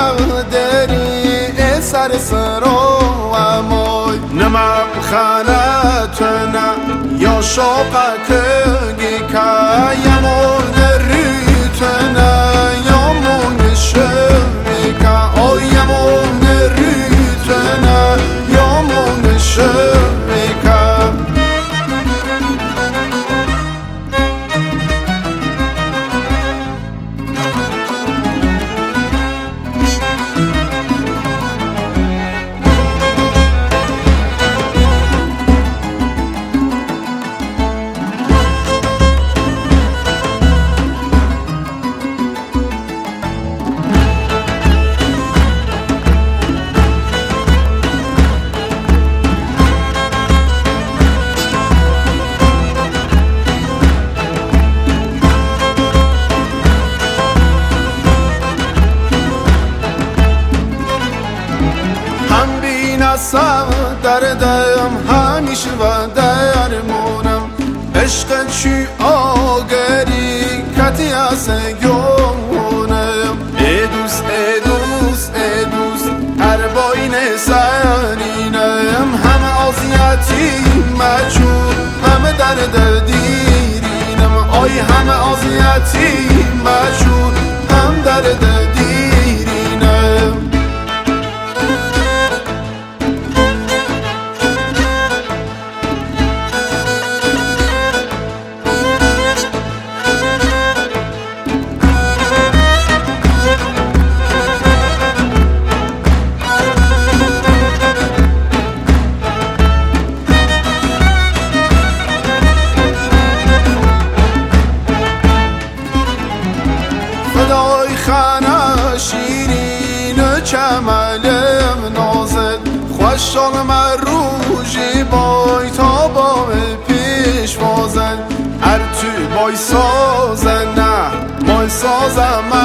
دری سر سرو امای نمم خانتنا یا شوقك گیکا یمون ریتنا یمون شویکا او یمون ریتنا یمون شویکا هستم دردم همیشه و درمونم عشق چی آگری کتی از گمونم ادوس ادوس ادوس هر باین سرینم همه آزیتی مجور همه درد دیرینم آی همه آزیتی مجور هم درد دیرینم فدای خانه شیرین کمالم نازد خوشحال من روژی بای تا با پیش وازد هر تو بای سازن نه مای سازم